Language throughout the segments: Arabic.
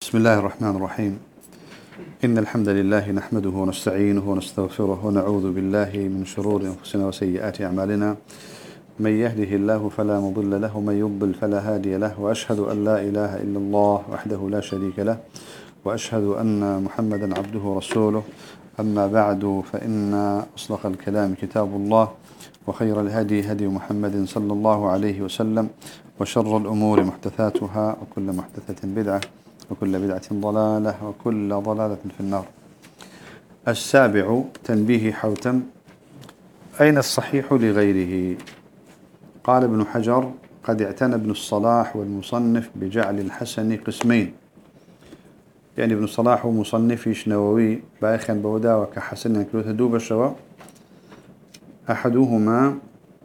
بسم الله الرحمن الرحيم. إن الحمد لله نحمده ونستعينه ونستغفره ونعوذ بالله من شرور أنفسنا وسيئات أعمالنا. من يهده الله فلا مضل له ومن يضلل فلا هادي له، وأشهد أن لا إله إلا الله وحده لا شريك له، وأشهد أن محمدا عبده ورسوله. أما بعد، فإن أصدق الكلام كتاب الله، وخير الهدي هدي محمد صلى الله عليه وسلم، وشر الأمور محدثاتها، وكل محدثة بدعة، وكل بدعة ضلالة، وكل ضلالة في النار. السابع تنبيه حوتم: أين الصحيح لغيره؟ قال ابن حجر: قد اعتنى ابن الصلاح والمصنف بجعل الحسن قسمين. يعني ابن الصلاح ومصنفيش نووي بايخا بودا وكحسن ينكلوه دوب الشواء. أحدهما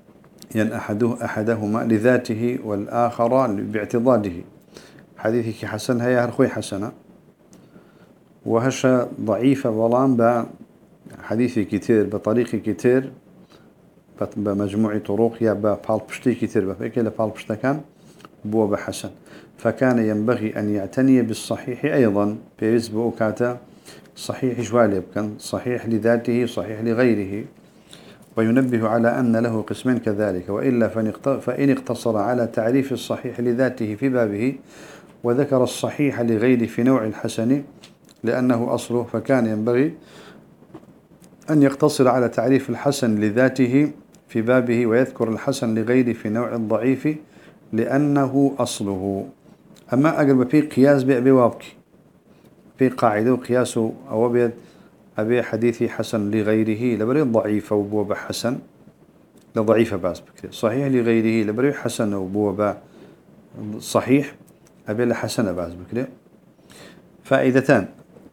أحدهما لذاته والآخر باعتضاده. حديثك حسن هي هرخوي حسنة، وهش ضعيفة ولان بحديثي كتير بطريق كتير بمجموع طرق يا بفالبشتي كتير بفكي لفالبشتا كان بو بحسن. فكان ينبغي أن يعتني بالصحيح أيضا بيزبو كاتا صحيح جوالب، كان صحيح لذاته صحيح لغيره، وينبه على أن له قسمين كذلك، وإلا فإن اقتصر على تعريف الصحيح لذاته في بابه وذكر الصحيح لغيره في نوع الحسن لأنه أصله، فكان ينبغي أن يقتصر على تعريف الحسن لذاته في بابه ويذكر الحسن لغيره في نوع الضعيف لأنه أصله. أما أقرب في قياس بأبي وابكي في قاعدة وقياس أو أبيض أبي حديثي حسن لغيره لبري ضعيف وبوب حسن لضعيف باس بكري، صحيح لغيره لبري حسن وبوب صحيح أبي لحسن باس بكري. فائدتان: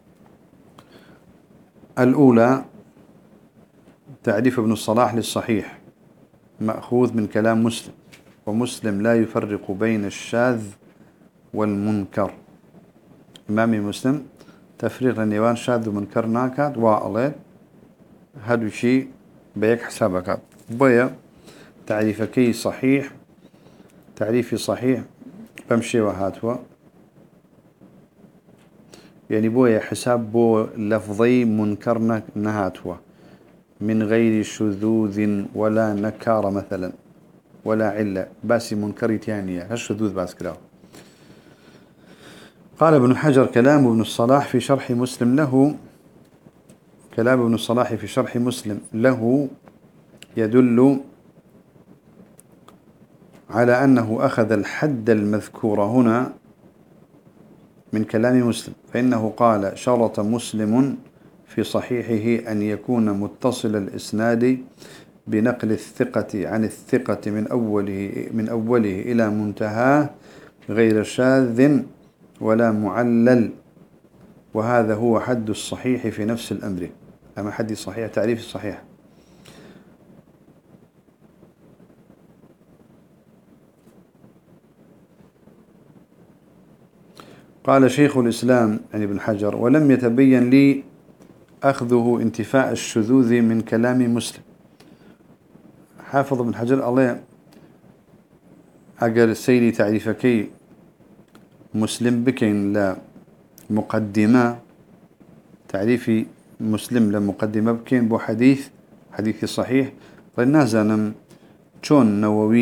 الأولى تعريف ابن الصلاح للصحيح مأخوذ من كلام مسلم، ومسلم لا يفرق بين الشاذ والمنكر. إمامي مسلم تفريق النيوان شاذ ومنكر ناكاد وعليه هذا شيء بيك حسابك بيا تعريفكي صحيح، تعريفي صحيح بمشي وهاتوا، يعني بويا حساب بو لفظي منكر نهاتوا من غير شذوذ ولا نكار مثلا ولا علة، باسي منكري تانية هالشذوذ باس كلاو. قال ابن حجر: كلام ابن الصلاح في شرح مسلم له، كلام ابن الصلاح في شرح مسلم له يدل على أنه أخذ الحد المذكور هنا من كلام مسلم، فإنه قال: شرط مسلم في صحيحه أن يكون متصل الإسناد بنقل الثقة عن الثقة من أوله إلى منتهاه غير شاذ ولا معلل، وهذا هو حد الصحيح في نفس الأمر. أما حد الصحيح تعريف الصحيح. قال شيخ الإسلام يعني ابن حجر: ولم يتبين لي أخذه انتفاء الشذوذ من كلام مسلم. حافظ ابن حجر الله أجر سيري تعريفكي مسلم بكين لمقدمة، تعريفي مسلم لمقدمة بكين بو حديث صحيح للنازنم شون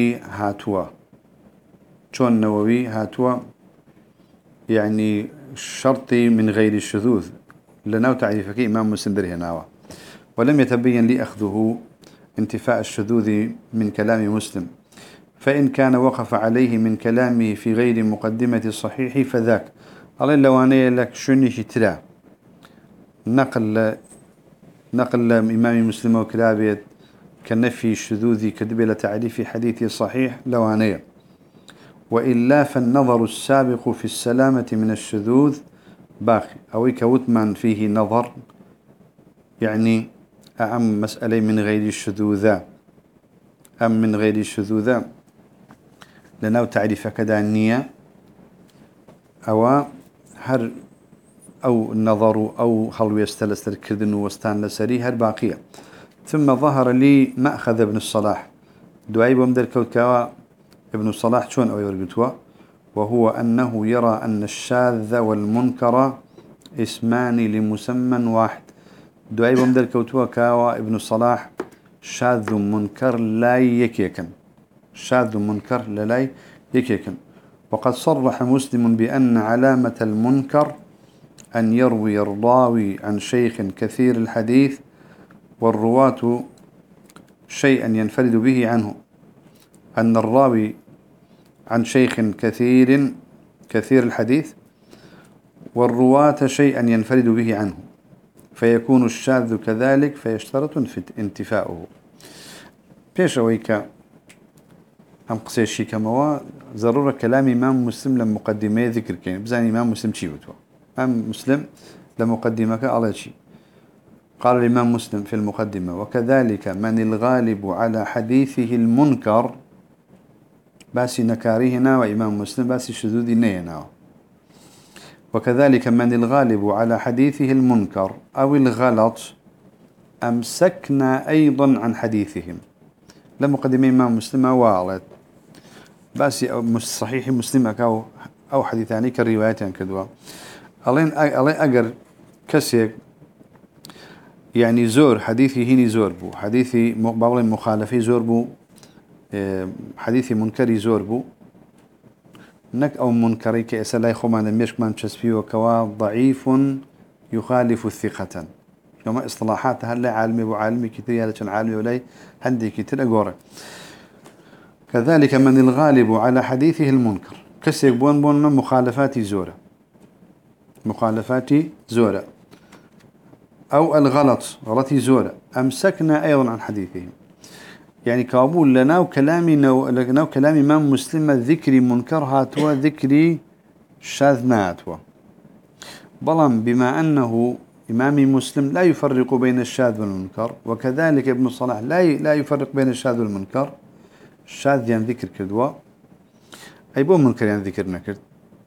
نووي هاتوا يعني شرطي من غير الشذوذ لناو تعريفك إمام مسلم درهناوا. ولم يتبين لي أخذه انتفاء الشذوذ من كلام مسلم، فإن كان وقف عليه من كلامه في غير مقدمة الصحيح فذاك. الله لو أنا لك شنو ترى نقل إمام مسلم وكلابيت كنفي الشذوذ كذب لتعريف حديث صحيح لو أنا، وإلا فالنظر السابق في السلامة من الشذوذ باقي، أو كوتمان فيه نظر يعني أعم مسألة من غير الشذوذ أم من غير الشذوذ لناو تعريف كذا النية أو هر أو النظر أو هل يستلستر كذن وستان لسري هر باقية. ثم ظهر لي مأخذ ابن الصلاح دعيب ومدر كوتكوا ابن الصلاح شون أو يرقتوا وهو أنه يرى أن الشاذ والمنكر اسمان لمسمى واحد. دعي بمدل كوتوا كاوا ابن الصلاح شاذ منكر لا يكيكن، شاذ منكر لا يكيكن. وقد صرح مسلم بأن علامة المنكر أن يروي الراوي عن شيخ كثير الحديث والرواة شيئا ينفرد به عنه، أن الراوي عن شيخ كثير الحديث والرواة شيئا ينفرد به عنه، فيكون الشاذ كذلك فيشترط في انتفاؤه. بيش أويك أم قصيشي كما ضرورة كلام إمام مسلم لما مقدمة ذكر كين بزاني إمام مسلم شي بتوا إمام مسلم لمقدمك على شيء. قال الإمام مسلم في المقدمة: وكذلك من الغالب على حديثه المنكر، باسي نكارهنا، وإمام مسلم باسي شذوذ نينا. وكذلك من الغالب على حديثه المنكر أو الغلط أمسكنا أيضا عن حديثهم. لما قدم إمام مسلم وعلت باسي صحيح مسلم أو حديثاني كالروايتان كدوا ألين أجر كسيك يعني زور حديثي هني زور بو، حديثي بعض مخالفي زور بو، حديثي منكري زور بو، نك أو منكري كأسلا يخوما نميشك من تشسفي وكوا ضعيف يخالف الثقة. كما إصطلاحات هلا عالمي وعالمي كتير يالشان عالمي ولاي هندي كتير أقورك. كذلك من الغالب على حديثه المنكر كسيك بون مخالفاتي زورة، مخالفاتي زورة أو الغلط غلطي زورة أمسكنا أيضا عن حديثهم. يعني كابول لنا وكلامي لنا كلامي إمام مسلم ذكري منكر هاتوا ذكري شاذ هاتوا. بلام بما أنه إمامي مسلم لا يفرق بين الشاذ والمنكر، وكذلك ابن الصلاح لا يفرق بين الشاذ والمنكر. الشاذ يعني ذكر كدوا أي بوم منكر يعني ذكر نكر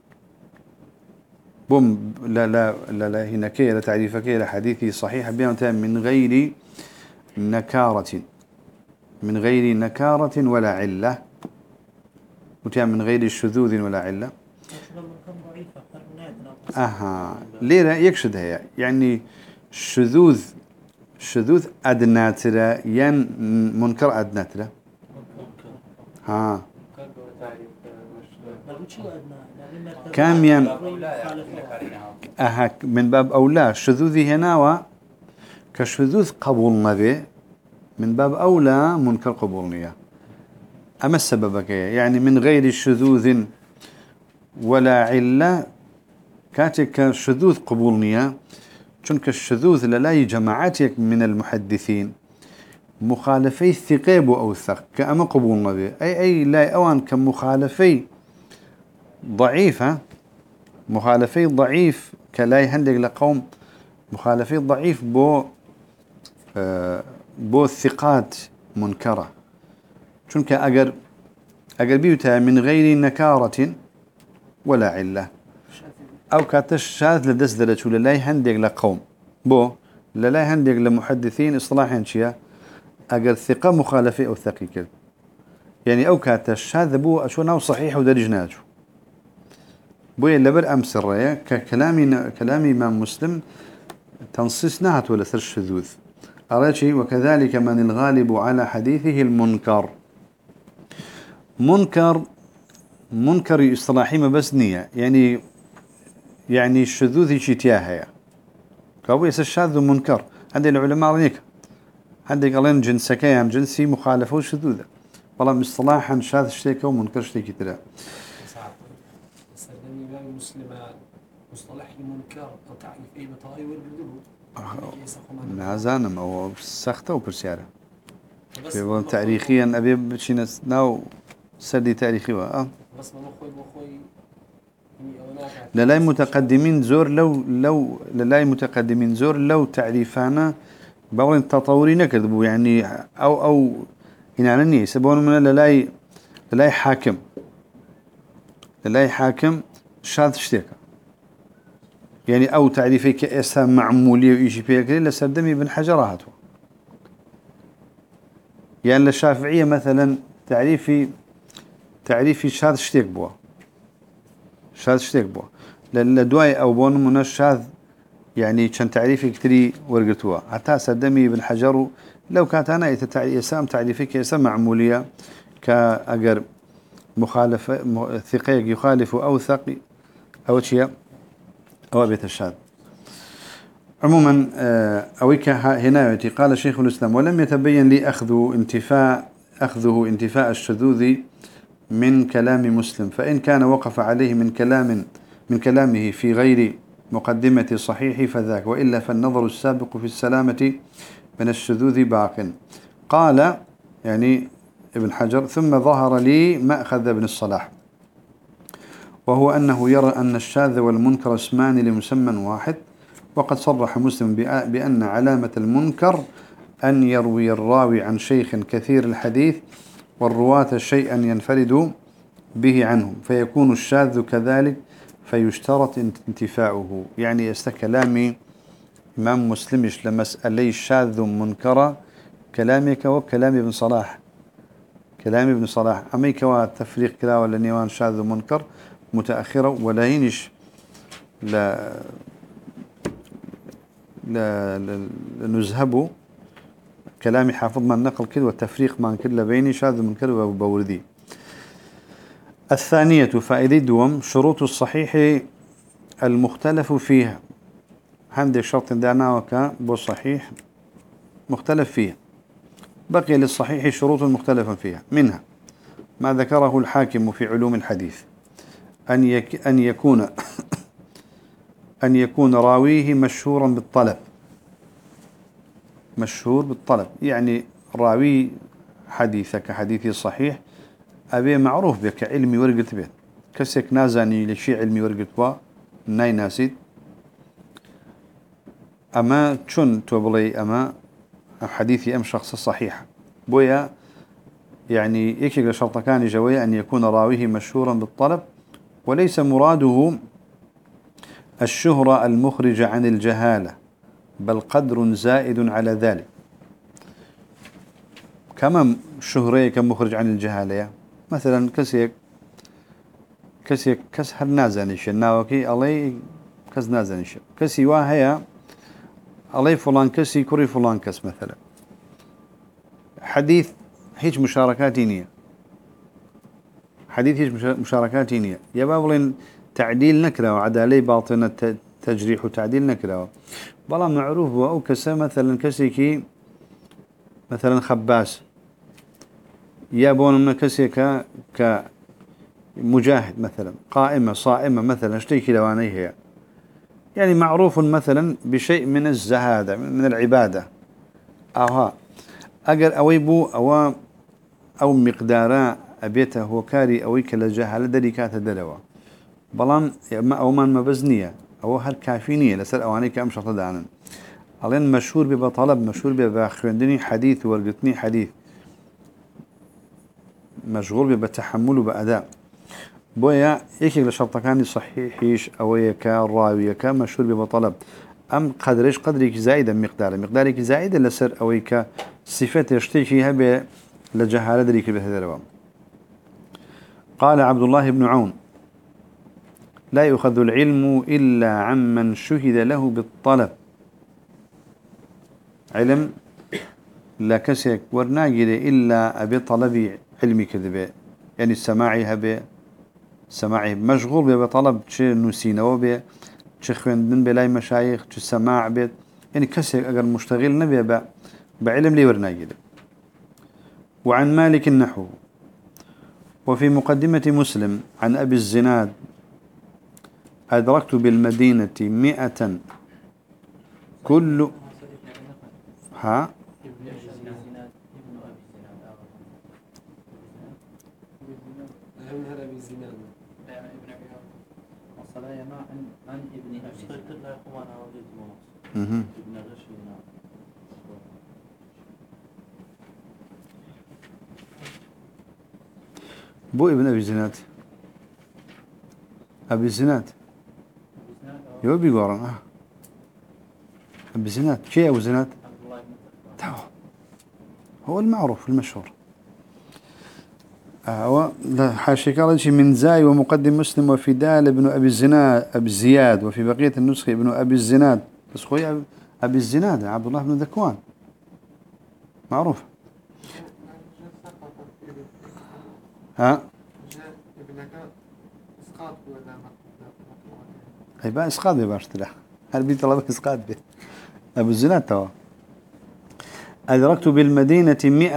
بوم لا هنا كي لا تعريف كي لا حديثي صحيح بيان من غير نكارة، من غير نكارة ولا علة، وتعمل من غير شذوذ ولا علة. ليه يكشد هي يعني شذوذ أدناترة ين منكر أدناترة. كام ين من باب أولى شذوذي هنا كشذوذ قبولنا به من باب أولى منكر قبولنية. أما السبب يعني من غير شذوذ ولا علة كاتك شذوذ قبولنية، چونك الشذوذ للاي جماعاتك من المحدثين مخالفي الثقيب أوثق كأما قبولنا به أي لا أوان كمخالفي ضعيفة، مخالفي ضعيف كلاي هندق لقوم مخالفي ضعيف بو الثقات منكرة. چونك أجر بيوتا من غير نكارة ولا علة أو كاتش شاذ لدس درج ولا هندق لقوم بو لا هندق لمحدثين إصلاحا شيا أجر ثقة مخالفة أو ثقيل يعني أو كاتش شاذ بو أشونه صحيح ودرجناته بو يلبر أمس الرأي كلامي إمام مسلم تنصيص نهت ولا سر الشذوذ أرشي. وكذلك من الغالب على حديثه المنكر، منكر إصلاحي ما بس نية يعني الشذوذ شتياها كابو يس الشاذ منكر عند العلماء رنيك عندك قالين جنس كيان جنسي مخالفه وشذوذه والله اصطلاحا شاذ شتيك ومنكر شتيك ترى الإمام مسلم مصطلح المنكر وتعريف أي بطاقة والبدو نازانم أو سخته وبرسيارة في تاريخيا أبي بتشينس ناو سردي تاريخي بس ما مخوي للاي متقدمين زور لو تعريفانا باولين تطورين كذبوا يعني أو هنا نني سبون من للاي حاكم شاذ شتيكا يعني أو تعريفي كأسها معمولية وإيشي فيها كذي لسردمي بن حجراته يعني للشافعية مثلا تعريفي شاذ شتيك بوا شاذ شتيك بوا لدواي أو بون من الشاذ يعني كان تعريفي كتري ورقتوا حتى سدمي ابن حجر لو كانت أنا يسام تعريفك يسمى معمولية كأجر مخالف ثقة يخالف أو ثقي أو شيء أو بيت الشاذ عموما أويك هنا قال شيخ الإسلام ولم يتبين لي أخذه انتفاء الشذوذ من كلام مسلم فإن كان وقف عليه من كلامه في غير مقدمة صحيح فذاك وإلا فالنظر السابق في السلامة من الشذوذ باق قال يعني ابن حجر ثم ظهر لي مأخذ ابن الصلاح وهو أنه يرى أن الشاذ والمنكر اسمان لمسمى واحد وقد صرح مسلم بأن علامة المنكر أن يروي الراوي عن شيخ كثير الحديث والرواة شيئا ينفرد به عنهم فيكون الشاذ كذلك فيشترط انتفاؤه يعني يستكلامي إمام مسلمش لمسألة الشاذ منكرة كلامك وكلام ابن صلاح كلام ابن صلاح أميك والتفريق كلا ولا نيوان شاذ منكر متأخرة ولا ينش لا نذهب كلامي حافظ من نقل كل والتفريق من كل بين شاذ منكر وبوردي الثانية فائدة دوم شروط الصحيح المختلف فيها عندك شرط دعناك بو صحيح مختلف فيها بقي للصحيح شروط مختلفة فيها منها ما ذكره الحاكم في علوم الحديث أن يكون راويه مشهورا بالطلب مشهور بالطلب يعني راوي حديثك حديثي صحيح أبي معروف بك علمي ورقت به كسك نازاني لشي علمي ورقت با ناي ناسيد أما شن تبلي أما حديثي أم شخص صحيح بويا يعني يكيك شرط كان جوية أن يكون راويه مشهورا بالطلب وليس مراده الشهرة المخرجة عن الجهالة بل قدر زائد على ذلك كما شهرية كمخرج عن الجهالة مثلا كسيك كس هر نازانيش ناوكي علي كس نازانيش كسي واهيا علي فلان كسي كوري فلان كس مثلا حديث هيج مشاركاتينية حديث هيج مشاركاتينية يا بابلين تعديل نكرة وعدالي باطنة تجريح وتعديل نكرة بلا معروف أو كسا مثلا كسيكي مثلا خباس يابون من كسيكا كمجاهد مثلا قائمة صائمة مثلا اشتيكي لوانيه هي يعني معروف مثلا بشيء من الزهادة من العبادة أجر أويبو أو مقدارا أبيته هو كاري أويك لجهالة دريكات دلوا بلان أو من مبزنية أو هالكافينية لسر أوانيك أم شرط دانا علين مشهور بطلب مشهور بخوندني حديث ورقتني حديث مشغول بتحمل بأداء بويا يكيك لشرطكاني صحيحيش أويك راويك مشهور بطلب أم قدرك زائدا مقدارك زائدا لسر أويك صفة يشتكيها لجهالة دريك بهذا الوام قال عبد الله بن عون لا يؤخذ العلم إلا عمن شهد له بالطلب علم لا كسيك ورناجل إلا أبي طلب علمي كذبه يعني سماعي مشغول بطلب شيء نسينا وبه شيء خوندن بلاي مشايخ شيء سماع بيت يعني كسيك أجر مشتغل نبي بعلم لي ورناجل وعن مالك النحو وفي مقدمة مسلم عن أبي الزناد أدركت بالمدينة 100 كل ها بو ابن أبي زناد أبي الزناد يو بيقارن أبي زناد شيء أبو زناد هو المعروف المشهور هو حاشي قال شيء من زاي ومقدم مسلم وفي دال ابن أبي الزناد أبي الزياد وفي بقية النسخ ابن أبي الزناد بس خوي أبي الزناد عبد الله بن ذكوان معروف. ها أي بقى إسقاط بباشتله هل بيطلب إسقاط به أبو الزناد توا أدركت بالمدينة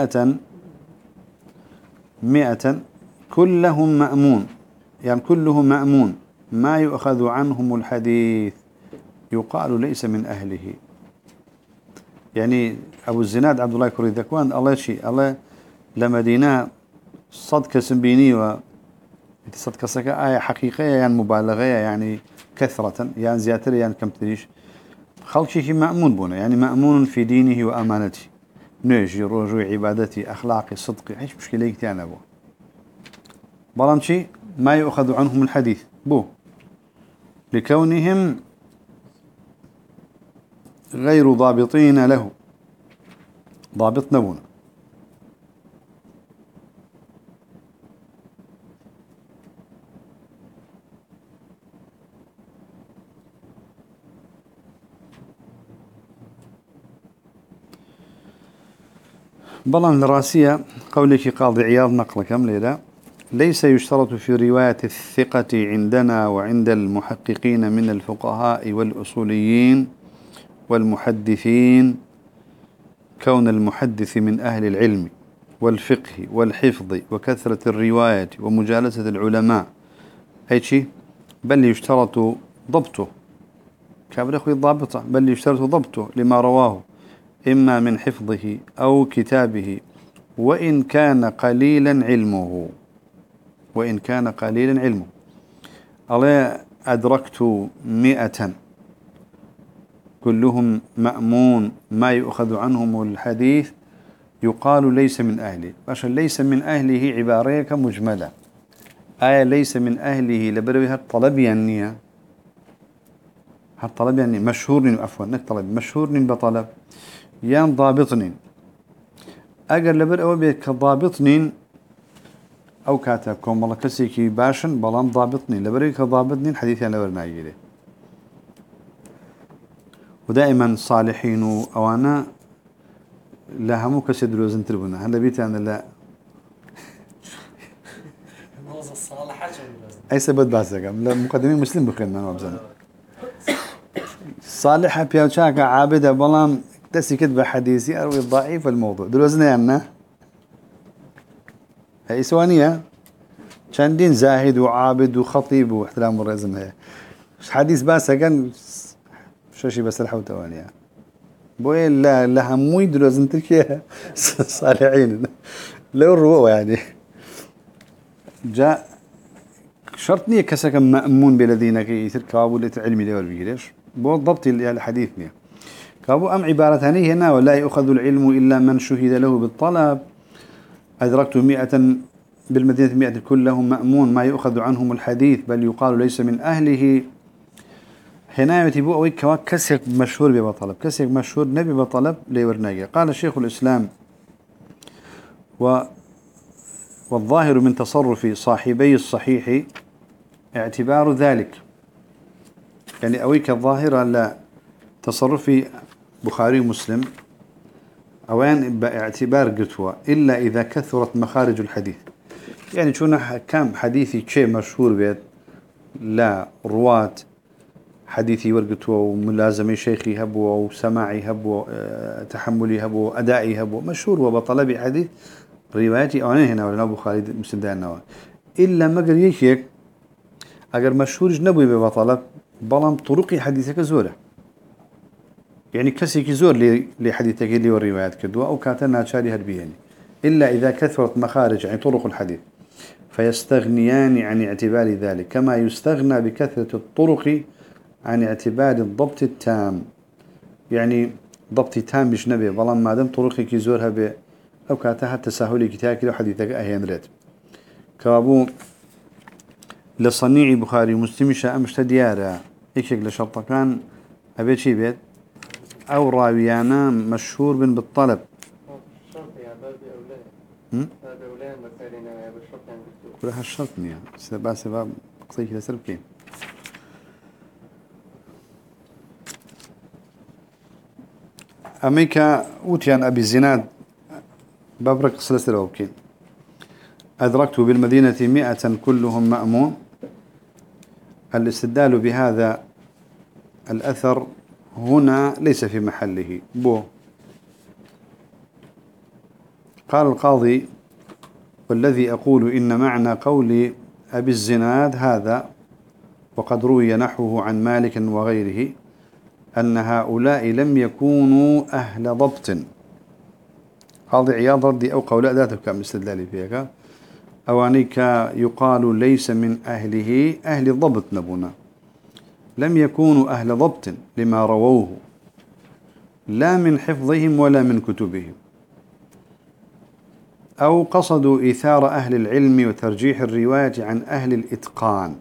100 كلهم مأمون يعني كلهم مأمون ما يؤخذ عنهم الحديث يقال ليس من أهله. يعني أبو الزناد عبد الله كري ذكوان الله شيء الله لمدينة صدق سنبيني و صدق سكا آية حقيقية يعني مبالغة يعني كثرة يعني زيادة يعني كم تريش خلقه مأمون بنا يعني مأمون في دينه وأمانته نيجي رجوع عبادتي أخلاقي صدقي إيش مشكلة كتير أبوه بلانشي ما يؤخذ عنهم الحديث بو لكونهم غير ضابطين له ضابط نبونا. بلان الراسية قولك قاضي عياض نقل كم ليلة ليس يشترط في رواية الثقة عندنا وعند المحققين من الفقهاء والأصوليين والمحدثين كون المحدث من أهل العلم والفقه والحفظ وكثرة الرواية ومجالسة العلماء أي شيء بل يشترط ضبطه كابر أخوي الضابطة بل يشترط ضبطه لما رواه إما من حفظه أو كتابه وإن كان قليلا علمه الله أدركت 100 كلهم مأمون ما يؤخذ عنهم الحديث يقال ليس من أهله باش ليس من أهله عبارة كمجملة آية ليس من أهله لبروي هالطلب يعني هالطلب يعني مشهور عفوا نكطلب مشهور بطلب يان ضابطنين أجر لبر أو بيت كضابطنين أو كاتبكم والله كسيكي باشن بلان ضابطنين لبر كضابطنين حديث يعني لبر نايجي ودائما صالحين وأنا لا همو كسدروز انتربنا هلا بيت أنا لا أي سبب باسكم لا مقدمين مسلم بخيرنا ما بزنا صالحة بيوشاك عابدة بلان تسي كتب حديثي أروي الضعيف والموضوع دروزنا يعني هي سوانية كان دين زاهد وعابد وخطيب واحترام الرزم هي حديث باسا كان شاشي بس الحوت وانيا بوي لا هموي دروزن تركيا صالحين لو الروا يعني جاء شرطني كسك مأمون بالذين كي تركابوا لتعلمي لي والبيلش بو ضبط الحديث نيا كابو أم عبارة هنا ولا يأخذ العلم إلا من شهد له بالطلب أدركت 100 بالمدينة 100 كلهم مأمون ما يأخذ عنهم الحديث بل يقال ليس من أهله هنا يتبوا أوي كسيك مشهور بطلب كسيك مشهور نبي بطلب ليورناجي قال الشيخ الإسلام والظاهر من تصرف صاحبي الصحيح اعتبار ذلك يعني أويك الظاهرة لا تصرفي بخاري ومسلم أوان باعتبار قتوى إلا إذا كثرت مخارج الحديث يعني شونا كم حديثي شيء مشهور بيت لا رواة حديثي ورقتوى وملازمي شيخي هبو وسماعي هبو تحملي هبو أدائي هبو مشهور وبطلبي حديث رواياتي أنا هنا ولا بخاري مسلم ده إلا ما قال يشيك أجر مشهور جنبي ببطلب بلام طرقي حديثك زورة يعني كسيك زور لحديثك اللي والروايات كدوا أو كاتنا شاري هربيني إلا إذا كثرت مخارج يعني طرق الحديث فيستغنيان عن اعتبار ذلك كما يستغنى بكثرة الطرق عن اعتبار الضبط التام يعني ضبط تام مش نبي بلام ما دام طرقك زورها ب أو كاتها التساهل كتاكل وحديثك أهين ريت كابو لصنيع بخاري مسلم شاء مشت ديارة إيش لشرط كان أبي شيء بيت أو راويانا مشهور بالطلب كلها الشرط نية سبب قصيك لسر بكين أميكا أوتيان أبي الزناد بابرك سلسلة وبكين أدركت بالمدينة 100 كلهم مأمون. الاستدلال بهذا الأثر هنا ليس في محله قال القاضي والذي أقول إن معنى قول أبي الزناد هذا وقد روي نحوه عن مالك وغيره أن هؤلاء لم يكونوا أهل ضبط. قاضي عياض ردي أو قول ذاته كم استدلالي فيها أوانيك يقال ليس من أهله أهل ضبط نبونا لم يكونوا أهل ضبط لما رووه لا من حفظهم ولا من كتبهم أو قصدوا إيثار أهل العلم وترجيح الرواية عن أهل الإتقان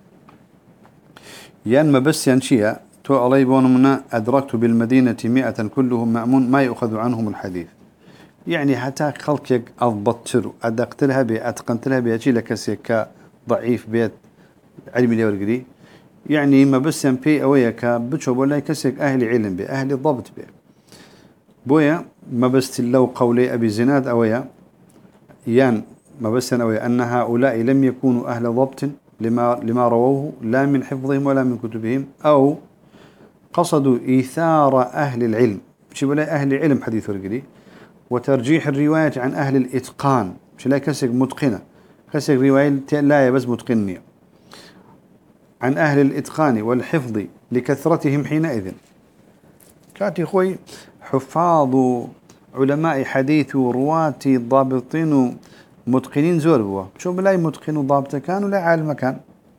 ما بس ينشيها تو عليبون منا أدركت بالمدينة 100 كلهم مأمون ما يؤخذ عنهم الحديث يعني حتى خلقك أضبطتر أدقت لها بي أتقنت لها بي أشي لكسيك ضعيف بيت علم اللي ورقري يعني ما بس ينبي أويك بتشوف ولا يكسيك أهل علم بي أهل الضبط بي بويا ما بس لو قولي أبي زناد أويا ما بس أويا أن هؤلاء لم يكونوا أهل ضبط لما رووه لا من حفظهم ولا من كتبهم أو قصدوا إيثار أهل العلم شو ولا أهل العلم حديث ورقري وترجيح الرواية عن أهل الإتقان مش لا كسر متقنة كسر رواية لا بس متقنية عن أهل الإتقان والحفظ لكثرتهم حينئذ كاتي خوي حفاظ علماء حديث ورواة ضابطين متقنين زوربوا شو بلاي متقن وضابط كان ولا عالم كان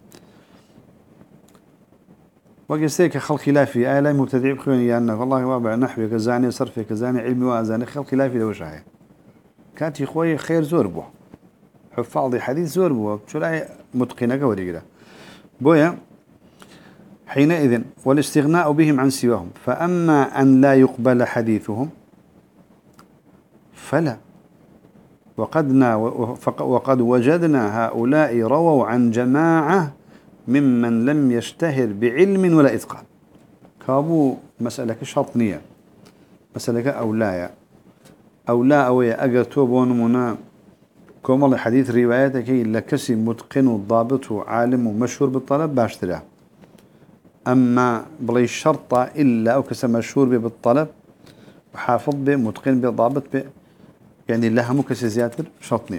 وقستيك خلق خلافي لا مبتدع بخواني أنك والله وابع نحوي كزاني صرفي كزاني علمي وازاني خلق خلافي لو شاهي كاتي خوي خير زوربوا حفاظ حديث زوربوا شو لا متقنة قولي كده بويا حينئذ والاستغناء بهم عن سواهم فأما أن لا يقبل حديثهم فلا وقد وجدنا هؤلاء رووا عن جماعة ممن لم يشتهر بعلم ولا إتقان كابو مسألة شرطنية مسألة أو لا أويا أقرتوبون منا كومال حديث رواياتك إلا كسي متقن وضابط وعالم ومشهور بالطلب باشتراه أما بلي الشرطة إلا أو كسي مشهور بالطلب وحافظ به متقن به ضابط به يعني لها مكسي زيادة شرطنية.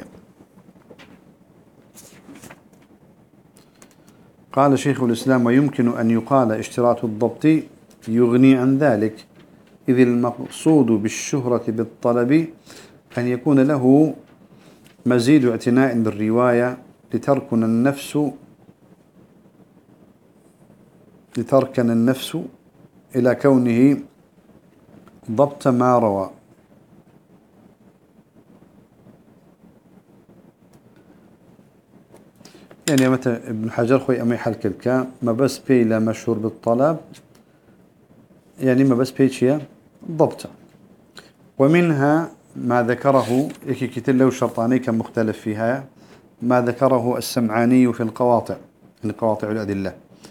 قال شيخ الإسلام ويمكن أن يقال اشتراط الضبط يغني عن ذلك إذ المقصود بالشهرة بالطلب أن يكون له مزيد اعتناء بالرواية لتركن النفس إلى كونه ضبط ما روى يعني مثلا ابن حجر خوي أمي حل كلكا ما بس بي لا مشهور بالطلب يعني ما بس بي شيء ضبطه ومنها ما ذكره إكي كتير له شرطاني كان مختلف فيها ما ذكره السمعاني في القواطع الأدلة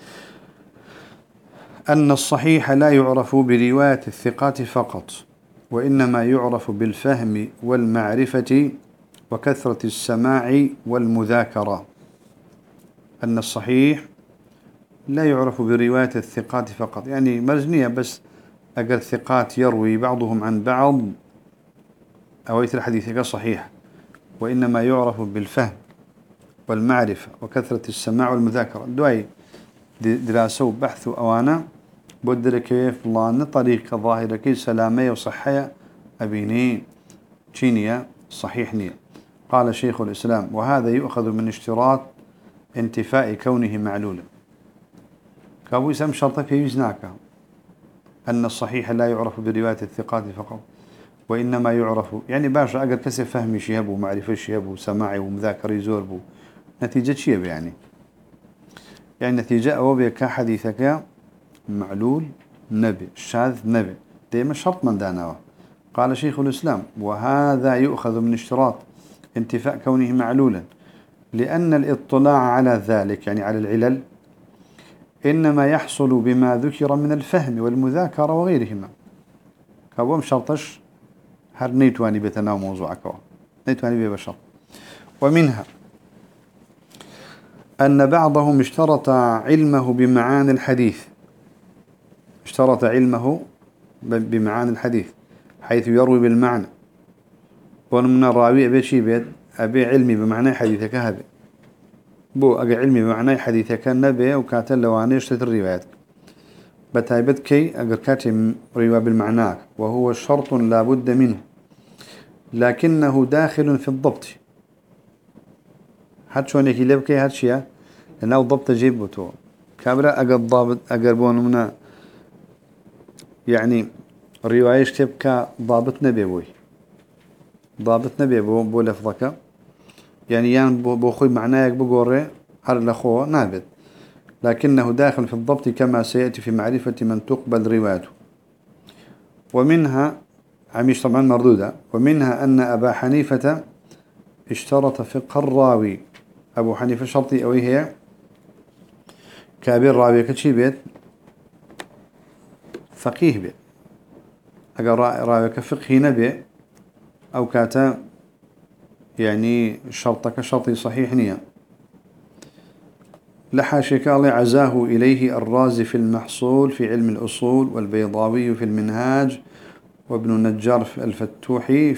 أن الصحيح لا يعرف برواية الثقات فقط وإنما يعرف بالفهم والمعرفة وكثرة السماع والمذاكرة. أن الصحيح لا يعرف برواية الثقات فقط يعني مرزنية بس أقل الثقات يروي بعضهم عن بعض أويت الحديث صحيح وإنما يعرف بالفهم والمعرفة وكثرة السماع والمذاكرة دواي دراسة وبحث أوانا بدر كيف الله طريقة ظاهرة كي سلامية وصحية أبيني تشينية صحيحنية. قال شيخ الإسلام وهذا يؤخذ من اشتراط انتفاء كونه معلولا كابو يسمى شرطة في وزناك أن الصحيح لا يعرف برواية الثقات فقط وإنما يعرف يعني باشا أقل كسر فهمي شيبه ومعرفة شيبه وسماعي ومذاكري زوربه نتيجة شيب يعني نتيجة أوبيا كحديثك معلول نبي شاذ نبي دائما شرط من دانوا. قال شيخ الإسلام وهذا يؤخذ من اشتراط انتفاء كونه معلولا لأن الاطلاع على ذلك يعني على العلل إنما يحصل بما ذكر من الفهم والمذاكرة وغيرهما كابوم شرطش هر نيتواني بتناو موضوعك نيتواني ببشر ومنها أن بعضهم اشترط علمه بمعاني الحديث اشترط علمه بمعاني الحديث حيث يروي بالمعنى ومن الراوي أبي شي بيت أبي علمي بمعنى حديثك هذا بو أجا علمي بمعنى حديثك النبي وكاتل لواني اشتت الروايات بتايبت كي أجا كاتم رواية بالمعنى وهو شرط لا بد منه لكنه داخل في الضبط هاد شو نيكي لبكي هاد شيء لأنه ضبط جيبته كابرا أجا الضابط أجا بونمنا يعني رواية تبكى ضابط نبي ضابط نبي بو لفظك يعني بو خوي معناك بقوري هر لخوه نابت لكنه داخل في الضبط كما سيأتي في معرفة من تقبل روايته ومنها عميش طبعا مردودة ومنها أن أبا حنيفة اشترط فقه الراوي أبو حنيفة شرطي أوي هي كابير راوي كتشي بيت فقيه بيت أقل راوي كفقه نبي أو كاتا يعني شرطك شرطي صحيح نية لحاشك الله عزاه إليه الرازي في المحصول في علم الأصول والبيضاوي في المنهاج وابن النجار الفتوحي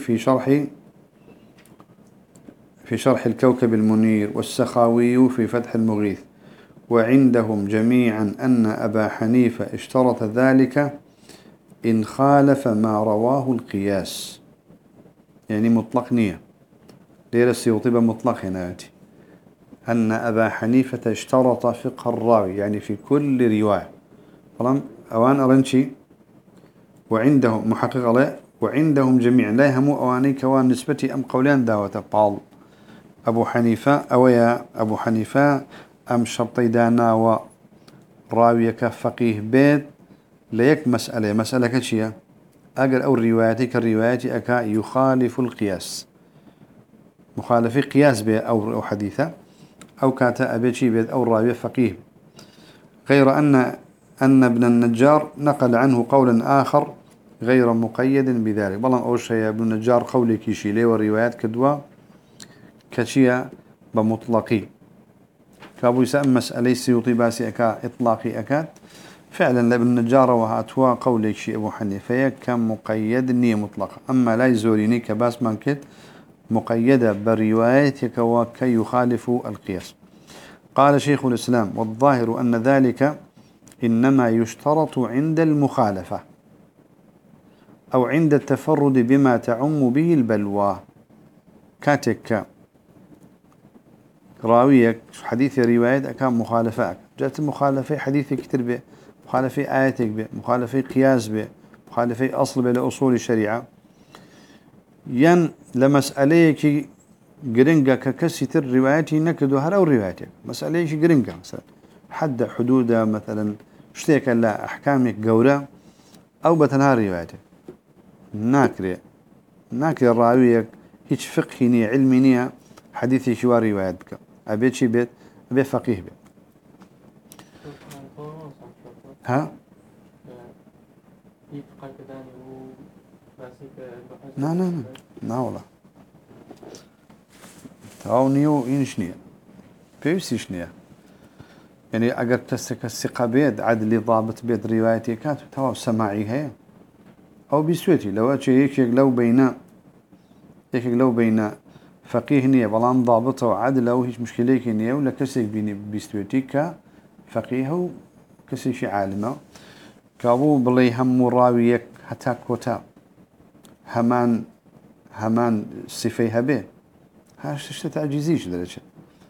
في شرح الكوكب المنير والسخاوي في فتح المغيث وعندهم جميعا أن أبا حنيفة اشترط ذلك إن خالف ما رواه القياس يعني مطلق نية ليلة السيوطي مطلق هناتي أن أبا حنيفة اشترط فقه الراوي يعني في كل رواية فلم أوان أرنشي وعندهم محقق عليه وعندهم جميعا لا يهموا أواني كوان نسبتي أم قولان داوة بعض أبو حنيفة أويا أبو حنيفة أم شرطي دانا وراويك فقيه بيت ليك مسألة كتشية أقل أو الرواياتي كالرواياتي أكا يخالف القياس مخالف قياس به أو حديثة أو كاتا أبيتشي بيت أو راوي فقيه غير أن ابن النجار نقل عنه قولا آخر غير مقيد بذلك بلان أول شيء ابن النجار قولي كيشي ليه والروايات كدوا كشيء بمطلقي كابو يسأل مسألة سيوطي باسي أكا إطلاقي أكاد فعلا لابن النجار وهاتوا قولي كشي أبو حنيفة كان مقيد نية مطلقة أما لا يزوريني كباس مانكت مقيدة بروايتك وكي يخالف القياس قال شيخ الإسلام والظاهر أن ذلك إنما يشترط عند المخالفة أو عند التفرد بما تعم به البلوى كاتك راويك حديث رواية كان مخالفة جاءت المخالفة حديث كتير به مخالفة آياتك به مخالفة قياس به مخالفة أصل به لأصول الشريعة ين لمسألة كي جرينجا ككسيتر رواياتي نكدو هر أو رواياتك مسألة كي جرينجا مثلا حد حدوده مثلا اشتيك لا أحكامك جورة أو بتنها رواياتك ناكري الراويك هيش فقهي علمي نية حديثي شوار رواياتك أبيت شي بيت أبي فقيه بيت ها لا والله تاونيو إنشنيا بيوسيش نية يعني أجر تسك الثقة بيد عدل ضابط بيد روايتي كات توا سماعي هي أو بيسويتي لو أشي هيك لو بين فقيه نية بلان ضابطه وعدل أو هيش مشكلة كنية ولا كسيك بيني بيسويتي كفقيه وكسيك شي عالمه كابو بلي هم راويك حتى كوتا همان صفيها به هاش تعجيزيش درجة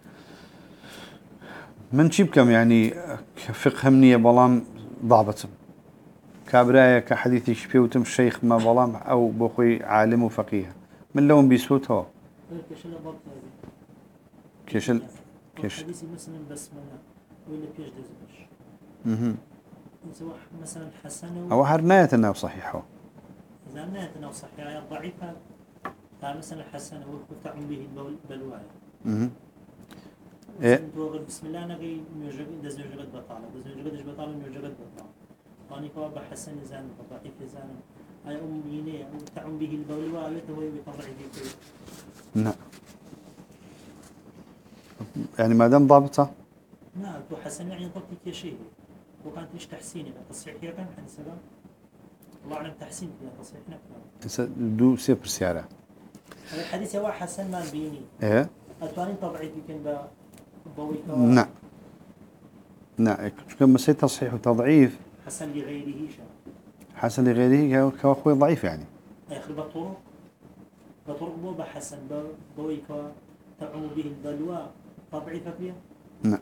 من شبكم يعني فقه منية بلام ضابطم كابرايا كحديثي شبيوتم الشيخ ما بلام أو بخوي عالم وفقيه من لون بيسوت هو كيشل حديثي مثلا بسملة ولا بيش دزمش سواء مثلا حسن أو هرناية أنه صحيحه إذا نهت أنه صحيح ضعيفة مثلا حسن وتعم به البلواية إيه؟ بسم الله نقي ميوجد دزوجت بطالة دزوجت بطالة ميوجد بطالة واني كواب حسن زان ضعيف زان أي أميني تعم به البول وعلته هو بطبعه كده. نعم. يعني ما دام ضابطة. نعم تو حسن يعني ضبط كشيء وكانت مش تحسيني تصحيح كان حديث سلام الله أعلم تحسين فيها تصحيح نكمل. دو سيبر سيارة. هذا الحديث هو حسن ما بيني. إيه؟ أتواني طبعي يمكن بوي نعم. نعم. كم سي تصحيح وتضعيف. حسن لغيره شيء. حسن لغيره كأخوي ضعيف يعني. آخر بطرق بو بحسن بوي تعم به البلوى طبعي فيها. نعم.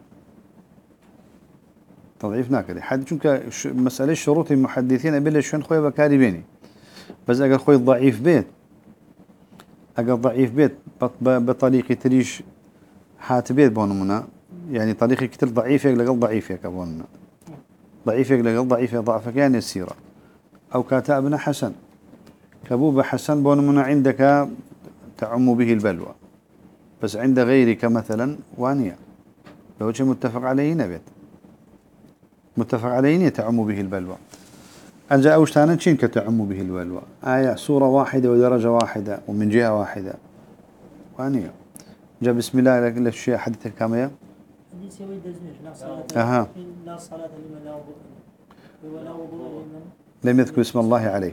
تضعيف ناكد حد شونك مسألة شروط المحدثين أبلا شون خوي بكاري بيني بس أقل خوي ضعيف بيت أقل ضعيف بيت بطريقة تريش حات بيت بونمنا يعني طريقة كتير ضعيف يقل ضعيف يكبوننا ضعيف يقل ضعيف ضعفك يعني السيرة أو كاتبنا حسن كبوب حسن بونمنا عندك تعم به البلوى بس عند غيرك مثلا وانية لو شيء متفق عليه نبت متفق عليه تعم به البلوى أنجا أوشتانا شين كتعم به البلوى آية سورة واحدة ودرجة واحدة ومن جهة واحدة وانية جاء بسم الله لك الشيء حديث الكامية حديث يوي دزنيش لا صلاة لمن لا وضوء ولا وضوء لم يذكر اسم الله عليه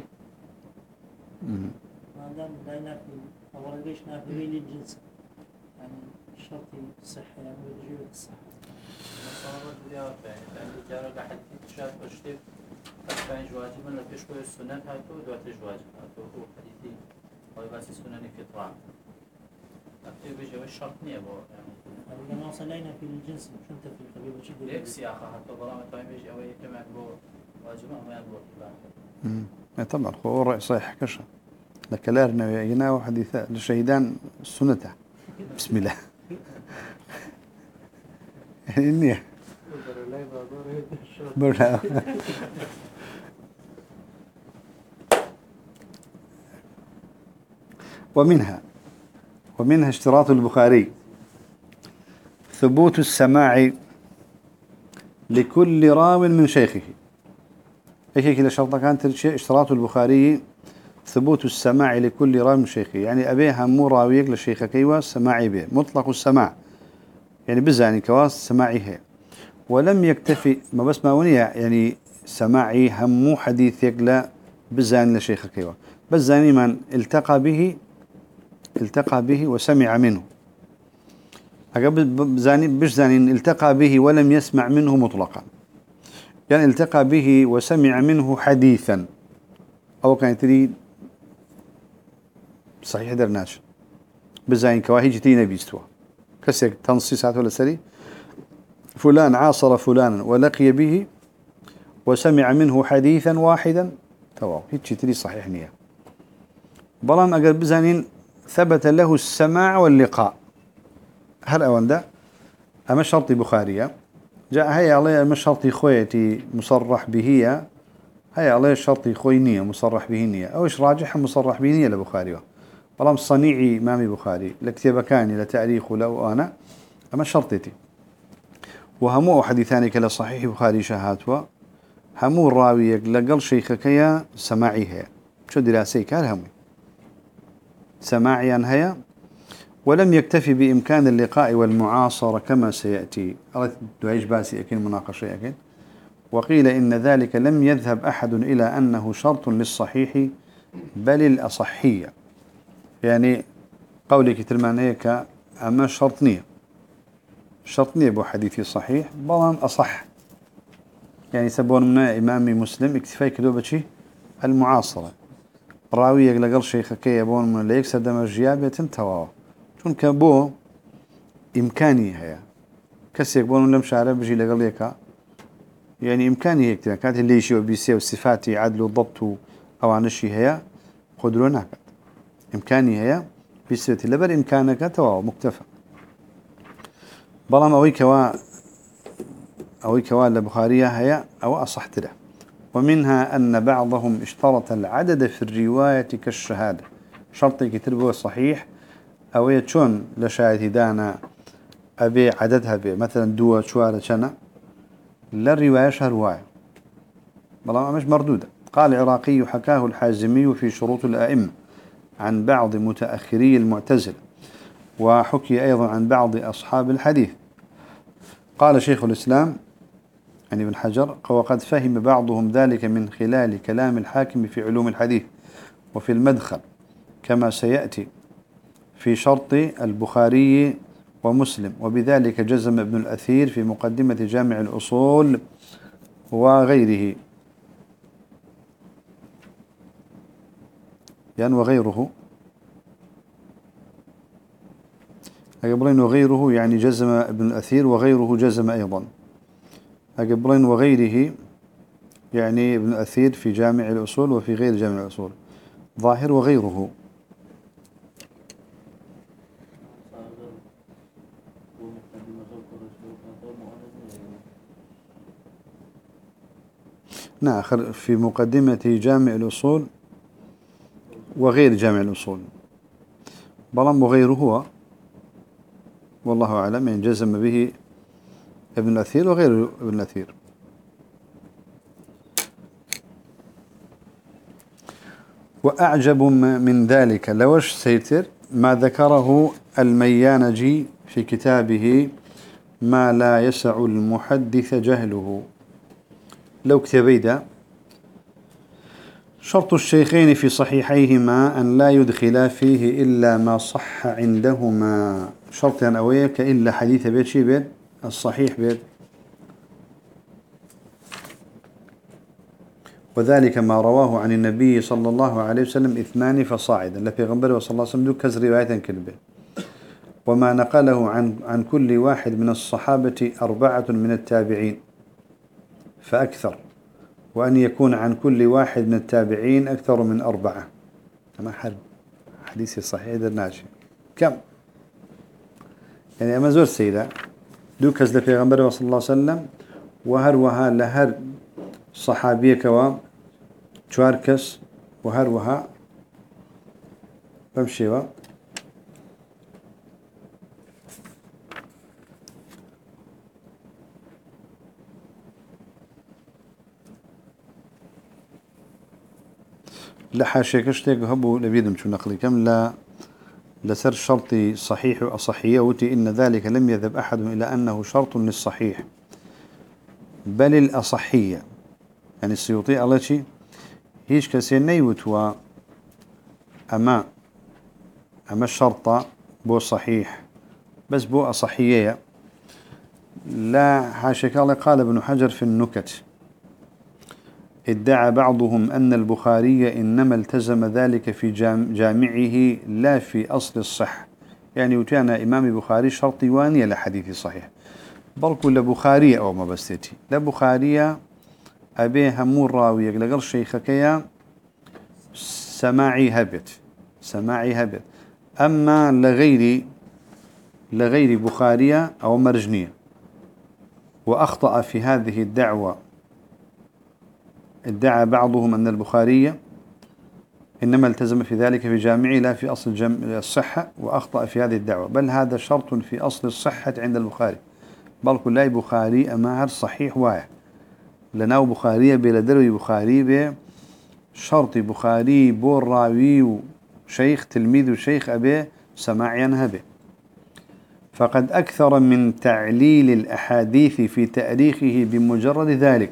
ما دام لا ينافي أولا ليش نافي للجنس يعني شرطي الصحة يعني ويجيب الصحة مصارات الرياض يعني الجارة قاعد تشاف وشتف فإن جواجي من لفيش كل السنن هاتو دوات الجواجي هاتو هو حديثي هو بس السنن فطران أكتب بيجي والشرط نيبو يعني لما وصلنا في الجنس شو أنت في الخبير وشو ليك سياقة هاتو برامة طيب بيجي أو يكمل بو واجبه ما يبو كبار طبعا هو رأي صحيح كشا لك الأرنب يناو حديثة للشهيدان سنته بسم الله إني برا ومنها اشتراط البخاري ثبوت السماع لكل راو من شيخه هيك كده شرطة كانت اشتراط البخاري ثبوت السماع لكل راو من شيخه يعني أبيها مو راويك لشيخك كيوا سماعي به مطلق السماع يعني بزاني كواس سماعي هي ولم يكتفي ما بس ما ونيا يعني سماعي هم حديثك لا بزاني لشيخك كيوا بس زاني من التقى به وسمع منه أقبل زاني بش زاني التقى به ولم يسمع منه مطلقا يعني التقى به وسمع منه حديثا أو كان تريد صحيح درناش بزاني كواهي جتي نبي استوى كسك تنصيصات ولا سري فلان عاصر فلانا ولقي به وسمع منه حديثا واحدا تواو هيك تري صحيح نية بلان أقل بزانين ثبت له السماع واللقاء هل أولا ده أما شرطي بخارية جاء هيا عليه أما شرطي خويتي مصرح به هيا عليه شرطي خوينية مصرح به نية أوش راجح مصرح به نية لبخاري بلان صنيعي إمامي بخاري لكتابكاني لتاريخ لو أنا أما شرطتي وهمو حديثاني كلا صحيح بخاري شهاتوا همو الراويك لقل شيخك يا سماعي هي شو دراسيك هالهمي سماعيا هي ولم يكتفي بإمكان اللقاء والمعاصرة كما سيأتي أردت دعيش باسي أكين مناقشة أكين وقيل إن ذلك لم يذهب أحد إلى أنه شرط للصحيح بل الأصحية يعني قولي كترمان هيك أما شرطنية بو حديثي صحيح بلان أصح يعني سبون من إمامي مسلم اكتفاي كدوبة المعاصرة راوي يقلقل شيخك يبون من ليك سدم الجيابة تنتواوا چونك بو إمكاني هيا كسي يقبون لم شعره بجي لقل ليكا يعني إمكاني هيك كانت اللي يشي وبيسي وصفاتي عدل وضبط أو عنشي هيا قدروا ناكد إمكاني هيا بيسيتي لبر إمكانك تواوا مكتفى بلام أوي كوا لبخارية هيا أو أصحت له ومنها أن بعضهم اشترط العدد في الرواية كالشهادة شرطي كتربه صحيح أو يتشون لشاهد دانا أبي عددها بي مثلا دوا شوارة شنا لا الرواية شهرواية والله مش مردودة. قال العراقي حكاه الحازمي في شروط الأئمة عن بعض متأخري المعتزلة، وحكي أيضا عن بعض أصحاب الحديث. قال شيخ الإسلام يعني ابن حجر: وقد فهم بعضهم ذلك من خلال كلام الحاكم في علوم الحديث وفي المدخل كما سيأتي في شرط البخاري ومسلم، وبذلك جزم ابن الأثير في مقدمة جامع الأصول وغيره. يعني وغيره أقبلين وغيره يعني جزم ابن الأثير وغيره جزم أيضا. أقبلين وغيره يعني ابن الأثير في جامع الأصول وفي غير جامع الأصول. ظاهر وغيره. نعم في مقدمة جامع الأصول وغير جامع الأصول. بلام وغيره هو والله أعلم يعني جزم به ابن الأثير وغير ابن الأثير. وأعجب من ذلك لوش سيتر ما ذكره الميانجي في كتابه ما لا يسع المحدث جهله. لو كتبيدا شرط الشيخين في صحيحيهما أن لا يدخلا فيه إلا ما صح عندهما. شرط أن أويك إلا حديث بيت شي بيت الصحيح بيت، وذلك ما رواه عن النبي صلى الله عليه وسلم 2 فصاعدا لفي غنبره صلى الله عليه وسلم كز رواية كلبه، وما نقله عن كل واحد من الصحابة 4 من التابعين فأكثر، وأن يكون عن كل واحد من التابعين أكثر من 4. أما حديثي صحيح درناشي كم يعني أما زور سيدة دوكز لفي غنبره صلى الله عليه وسلم وهر لهر صحابية كوا شواركس وهر بمشيوا لحاشيكشتك هبو لبيدم شو نقلي كم لا لسر شرطي صحيح وأصحية وتي إن ذلك لم يذهب أحد إلى أنه شرط للصحيح بل الأصحية. يعني السيوطي الله شيء هيش كسين نيوتوا أما الشرطة بو صحيح بس بو أصحية لا حاشك الله. قال ابن حجر في النكت: ادعى بعضهم أن البخاري إنما التزم ذلك في جامعه لا في أصل الصح. يعني وتانا إمام بخاري شرطي وانية لحديث صحيح بل كل بخاري أو ما بستيتي لا بخاري أبيه همور راوي لقل شيخكيا سماعي هبت. أما لغير بخاري أو مرجنية وأخطأ في هذه الدعوة. ادعى بعضهم أن البخاري إنما التزم في ذلك في جامعه لا في أصل الصحة وأخطأ في هذه الدعوة، بل هذا شرط في أصل الصحة عند البخاري. بل كل بخاري أما هر صحيح واحد لناو بخاري بلدروي بخاري بشرط بخاري بور راوي شيخ تلميذ وشيخ أبي سماعيا هبه. فقد أكثر من تعليل الأحاديث في تاريخه بمجرد ذلك.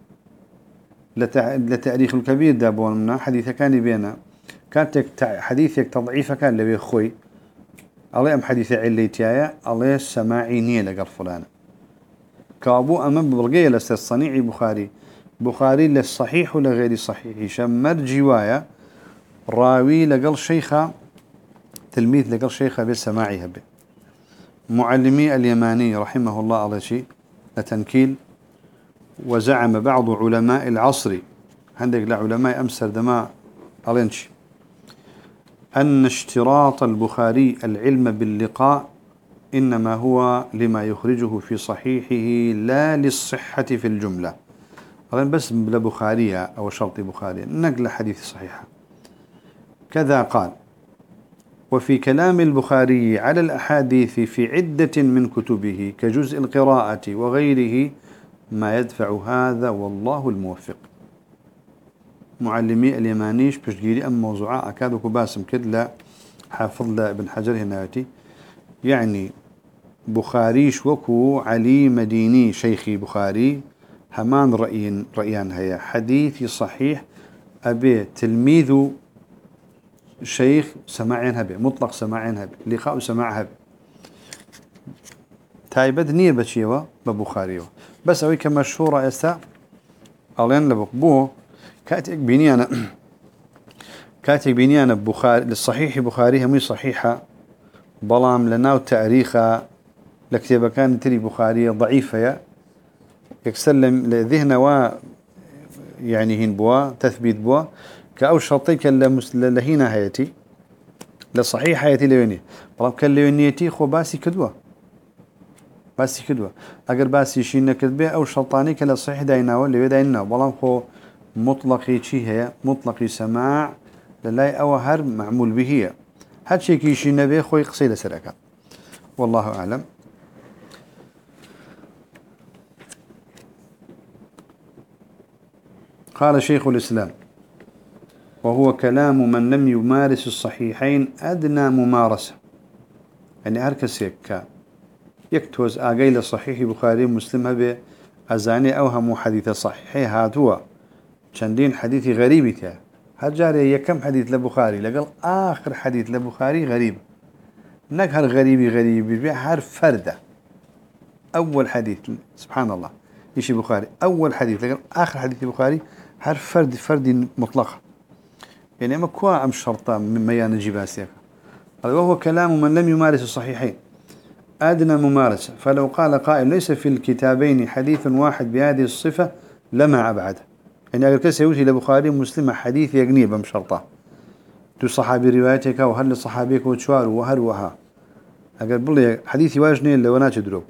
لتاريخ الكبير دابون منا حديث كان بينا كانت حديثك تضعيف كان لبي خوي الله أم حديث عليتيايا الله السماعي نية لقر فلان كابو أمام برقية للصنيع بخاري للصحيح ولا غير صحيح شمر جوايا راوي لقل شيخة تلميذ لقل شيخة بالسماعي هبه. معلمي اليماني رحمه الله على شيء لتنكيل. وزعم بعض علماء العصر عندك لعلماء أمسر دماء ألينش أن اشتراط البخاري العلم باللقاء إنما هو لما يخرجه في صحيحه لا للصحة في الجملة. ألين بس لبخارية أو شرط بخاري نقل حديث صحيحة. كذا قال وفي كلام البخاري على الأحاديث في عدة من كتبه كجزء القراءة وغيره ما يدفع هذا والله الموفق. معلمي اليمانيش بشجيري أم موضوعا أكادك باسم كدلا حافظ ابن حجر هناتي يعني بخاريش وكو علي مديني شيخي بخاري همان رأيان هيا حديثي صحيح أبي تلميذ شيخ سماعين هبه مطلق سماعين هبه لقاء سماع هبه تايبد نية بشيوة ببخاريوه بس أوي كمشهورة يسا ألين لبقبوه كاتك بيني أنا بخاري للصحيح بخاري همي صحيحة بلام لنا وتاريخها لكتابة كان تري بخاري ضعيفة يكسلم لذهن و يعني هين بوا تثبيت بوا كأو شرطيك لهنا هيتي لصحيح هيتي لوني بلام كان لونيتي خو باسي كدوة أجر باسي شينا كدبه أو شرطاني كلا صحيح دايناو اللي دايناو بلام خو مطلقي شي هي مطلقي سماع للاي أو هرب معمول به هاد شي كيشي نبي خوي قصيدة سرقة والله أعلم. قال شيخ الإسلام وهو كلام من لم يمارس الصحيحين أدنى ممارسة يعني هركس يكتوز آقيل صحيح بخاري مسلم هبه أزاني أوهم حديث صحيح هاتوا شندين حديث غريب تها هالجاري كم حديث لبخاري لقال آخر حديث لبخاري غريب نكهر غريب هر فردة أول حديث سبحان الله يشي بخاري أول حديث لقال آخر حديث بخاري هر فرد مطلق يعني أما كوا أم شرطة مما ينجي باسيك وهو كلام من لم يمارس الصحيحين أدنى ممارسة فلو قال قائل ليس في الكتابين حديث واحد بهذه الصفة لما أبعده يعني أقول كسي يوتي لبخاري مسلم حديث يقنيه بمشرطة تو صحابي روايتك وهل صحابيك وتشوار وهر وها أقول بلي حديثي واجني اللي وناك دروك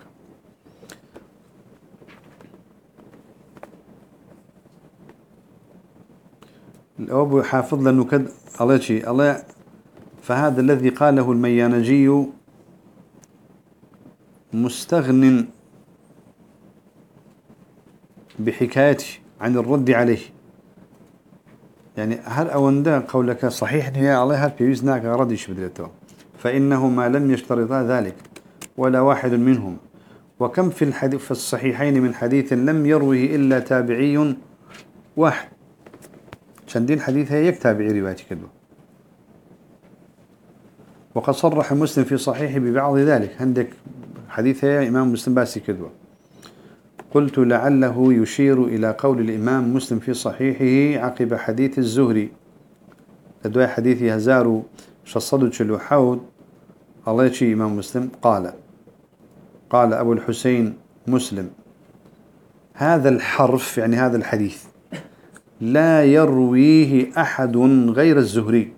الأب حافظ لأنه كد الله فهذا الذي قاله الميانجي مستغن بحكايته عن الرد عليه يعني هل أوندا قولك صحيح يا الله هل بيوزناك ردش بدلته فإنه ما لم يشترطا ذلك ولا واحد منهم وكم في الحديث في الصحيحين من حديث لم يروه إلا تابعي واحد شندين حديث هي يكتابعي رواية كذبه وقد صرح مسلم في صحيحه ببعض ذلك عندك حديث هي إمام مسلم باسي كذبه قلت لعله يشير إلى قول الإمام مسلم في صحيحه عقب حديث الزهري لدواء حديث هزار شصدج الوحود الله يشي إمام مسلم قال أبو الحسين مسلم هذا الحرف يعني هذا الحديث لا يرويه أحد غير الزهري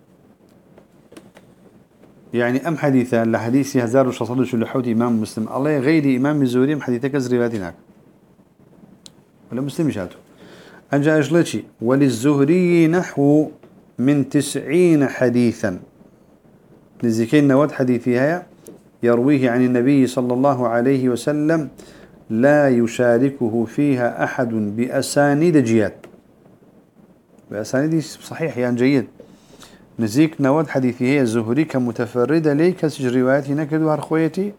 يعني أم حديثا لحديث هزار شصدج الوحود إمام مسلم الله غير إمام الزهري حديثك زريباتنا ولا مسلم شاته أنجا أجلتي وللزهري نحو من 90 حديثا لذلك نود حديثها يرويه عن النبي صلى الله عليه وسلم لا يشاركه فيها أحد بأسانيد جياد بأسانيد صحيح يعني جيد نزيك نود حديثه الزهري كمتفردة لي كسج رواياتي نكدو هرخويتي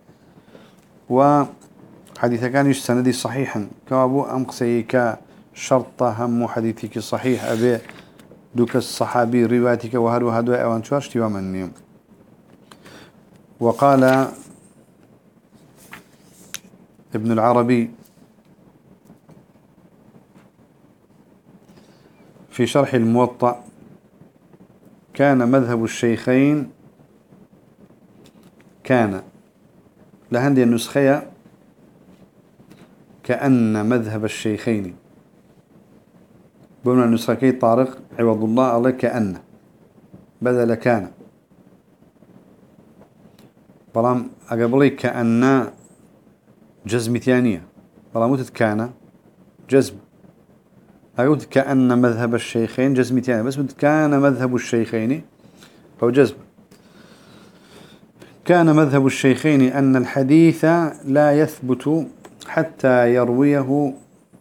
وحديث كان سندي صحيحا كابو أمقسي كشرطة هم حديثك صحيح أبي دوك الصحابي رواياتك وهرو هدوء أوان شواشتي ومن وقال ابن العربي في شرح الموطأ كان مذهب الشيخين كان لهندي النسخية كأن مذهب الشيخين بمنا النسخة طارق عوض الله عليه كأن بدل كان بلام أقبلي كأن جزم ثانية بلام متت كان جزم أقول كأن مذهب الشيخين جزم ثانية بس كان مذهب الشيخين فهو جزم وكان مذهب الشيخين أن الحديث لا يثبت حتى يرويه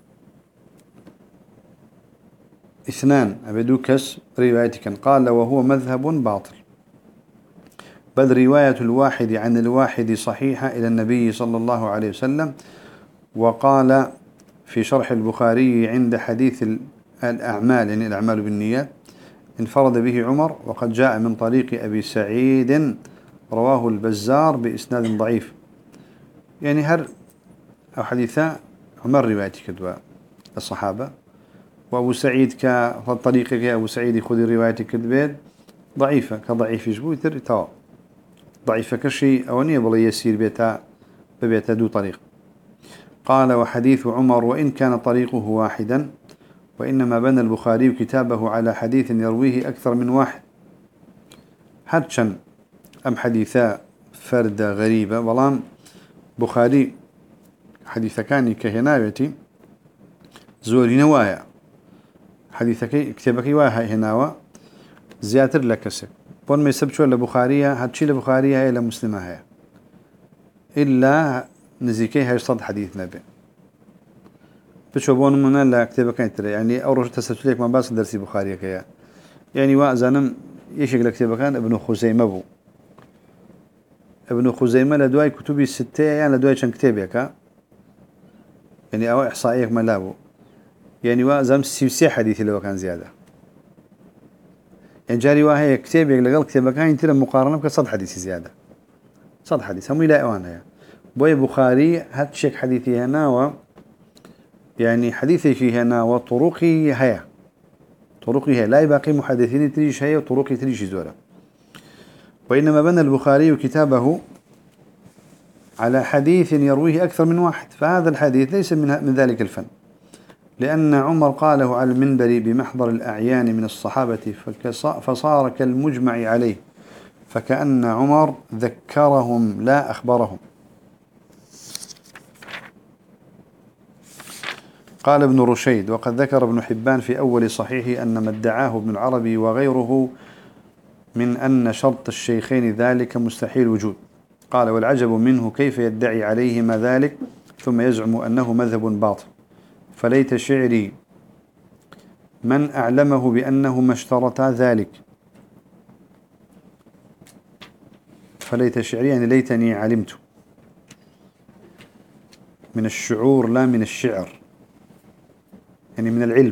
اثنان أبدوكس روايتك قال وهو مذهب باطل بل رواية الواحد عن الواحد صحيحة إلى النبي صلى الله عليه وسلم. وقال في شرح البخاري عند حديث الأعمال يعني الأعمال بالنيات انفرد به عمر وقد جاء من طريق أبي سعيد رواه البزار بإسناد ضعيف يعني هر أو حديثة عمر روايتي كدوا الصحابة وأبو سعيد كالطريقة أبو سعيد خذ روايتي كدبيد ضعيفة كضعيف يجبو توا ضعيفة كشي أونية بلا يسير بيتا ببيتا دو طريق. قال وحديث عمر وإن كان طريقه واحدا وإنما بنى البخاري كتابه على حديث يرويه أكثر من واحد هاتشن أم حديثا فردة غريبة والله بخاري حديث كان كهناوتي زوري نوايا حديثك كتابك واها هناوا زياتر لكسك بون ما يسبشوا لبخارية هاتشي لبخارية هي لمسلمة هي إلا نزيكي هاي صد حديث نبي بشو بون منا لا كتابك انت يعني أول تسبت لك ما باس درسي بخارية كيا يعني وأزانم يشغل كتابك ابن خزيمة بو ابن خزيمة لدواي كتبي الستة يعني لدواي شن كتابك يعني أو إحصائيك ملابو يعني وأزام سيسي حديثي لو كان زيادة يعني جاري واهي كتابك لقل كتابك هاي انت مقارنة بكصد حديثي زيادة صد حديث هم يلاقوا عنها بوي بخاري هاتشك حديثي هنا يعني حديثي فيه هنا وطرقي هيا طرقي هي لا باقي محدثين تريش هي وطرقي تريش زورة. وإنما بنى البخاري كتابه على حديث يرويه أكثر من واحد فهذا الحديث ليس من ذلك الفن لأن عمر قاله على المنبر بمحضر الأعيان من الصحابة فصار كالمجمع عليه فكأن عمر ذكرهم لا أخبرهم. قال ابن رشيد وقد ذكر ابن حبان في أول صحيح أن ما ادعاه ابن العربي وغيره من أن شرط الشيخين ذلك مستحيل وجود. قال والعجب منه كيف يدعي عليهما ذلك ثم يزعم أنه مذهب باطل فليت شعري من أعلمه بأنهما اشترطا ذلك فليت شعري يعني ليتني علمت من الشعور لا من الشعر يعني من العلم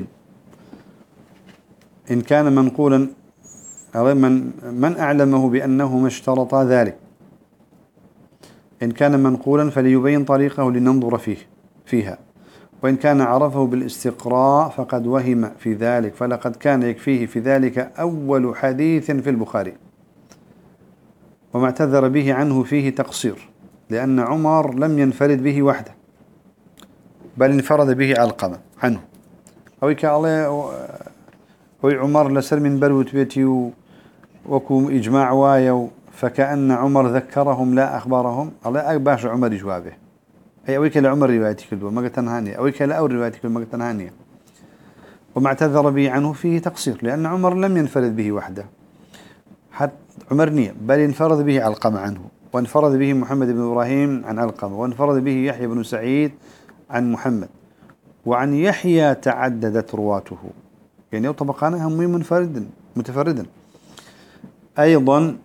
إن كان منقولا من أعلمه بأنهما اشترطا ذلك إن كان منقولا فليبين طريقه لننظر فيها وإن كان عرفه بالاستقراء فقد وهم في ذلك فلقد كان يكفيه في ذلك أول حديث في البخاري وما اعتذر به عنه فيه تقصير لأن عمر لم ينفرد به وحده بل انفرد به علقمة عنه أو كالله عمر لسر من بلوت بيتي وكم إجماع وايو فكأن عمر ذكرهم لا أخبارهم الله أكباش عمر جوابه أي أويك لعمر روايتك الدول ما قتنهانية أويك لأول روايتك ما قتنهانية وما اعتذر به عنه فيه تقصير لأن عمر لم ينفرد به وحده حتى عمر نية بل انفرد به علقمة عنه وانفرد به محمد بن إبراهيم عن علقمة وانفرد به يحيى بن سعيد عن محمد وعن يحيى تعددت رواته يعني طبقانا هم متفردا أيضا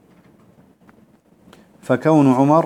فكون عمر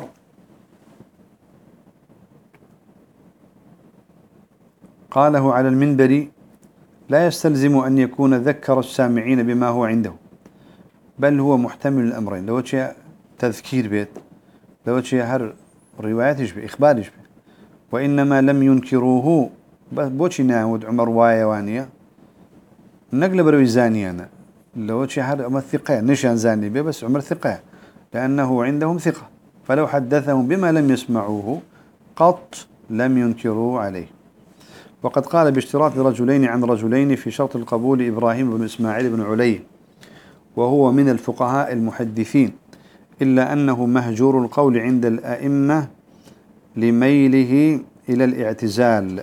قاله على المنبر لا يستلزم أن يكون ذكر السامعين بما هو عنده بل هو محتمل الأمرين لو شيء تذكير بيت لو شيء هر روايات يشبه إخبار يشبه وإنما لم ينكروه بوشي ناود عمر وايوانية نقلب روي زانيانا لو شيء هر أمر ثقة نشان زاني بيه بس عمر ثقة لأنه عندهم ثقة فلو حدثهم بما لم يسمعوه قط لم ينكروا عليه. وقد قال باشتراط رجلين عن رجلين في شرط القبول إبراهيم بن إسماعيل بن علي وهو من الفقهاء المحدثين إلا أنه مهجور القول عند الأئمة لميله إلى الاعتزال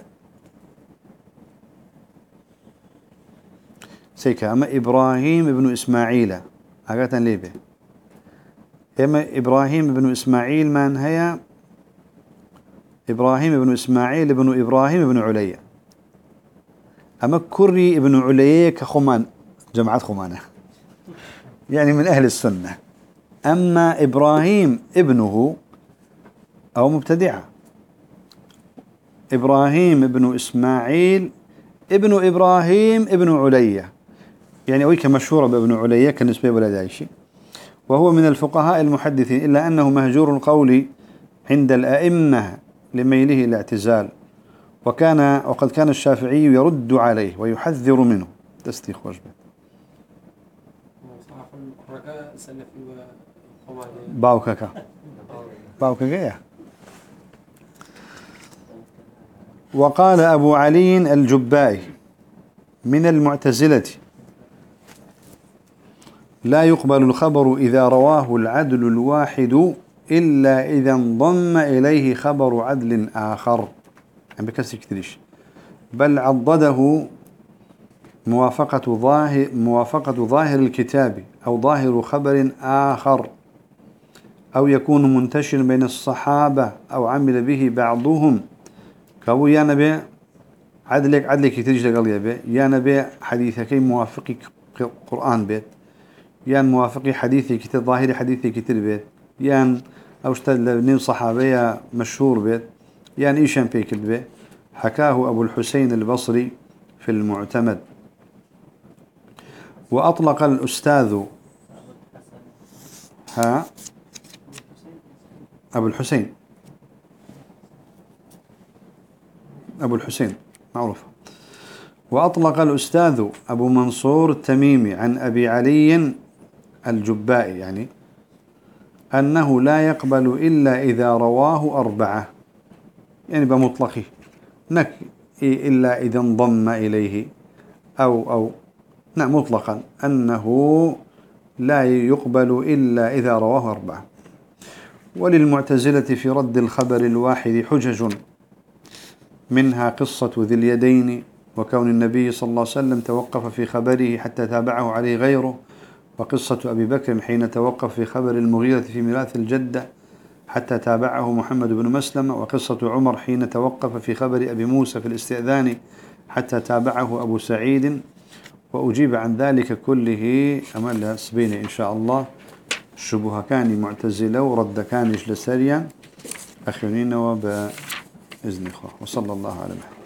سيكا أما إبراهيم بن إسماعيل أقاتا ليبه إما إبراهيم بن إسماعيل من هي إبراهيم بن إسماعيل بن إبراهيم بن عليا. أما كري بن عليا كخمان جماعة خمانة يعني من أهل السنة. أما إبراهيم ابنه أو مبتدعة. إبراهيم بن إسماعيل ابن إبراهيم ابن عليا يعني أويك مشهورة بابن عليا كالنسبة ولا دايشي، وهو من الفقهاء المحدثين إلا أنه مهجور القول عند الأئمة لميله الاعتزال، وقد كان الشافعي يرد عليه ويحذر منه. تستيخ وجبه صراحة الرجاء سلفي وخوالي باوكاكا باوكاكا. وقال أبو علي الجبائي من المعتزلة لا يقبل الخبر إذا رواه العدل الواحد إلا إذا انضم إليه خبر عدل آخر، يعني بكسر كتريش، بل عضده موافقة ظاهر الكتاب أو ظاهر خبر آخر، أو يكون منتشر بين الصحابة أو عمل به بعضهم، كابو يا نبي عدلك كتريش لقال يا بي يا نبي حديثك موافق قرآن بيت، يان موافقي حديثي كتير ظاهري حديثي كتير بيت، يان أوشتد لبنين صحابية مشهور بيت، يان إيشان بيكل بيت. حكاه أبو الحسين البصري في المعتمد. وأطلق الأستاذ أبو الحسين معروف. وأطلق الأستاذ أبو منصور التميمي عن أبي علي الجبائي يعني أنه لا يقبل إلا إذا رواه أربعة، يعني بمطلقه إلا إذا انضم إليه أو نعم مطلقا أنه لا يقبل إلا إذا رواه أربعة. وللمعتزلة في رد الخبر الواحد حجج، منها قصة ذي اليدين وكون النبي صلى الله عليه وسلم توقف في خبره حتى تابعه عليه غيره، وقصة أبي بكر حين توقف في خبر المغيرة في ميراث الجدة حتى تابعه محمد بن مسلمة، وقصة عمر حين توقف في خبر أبي موسى في الاستئذان حتى تابعه أبو سعيد. وأجيب عن ذلك كله أمل سبيني إن شاء الله الشبهة كان معتزلة ورد كان جلسريا أخيرين وبإذن الله. وصلى الله على محمد.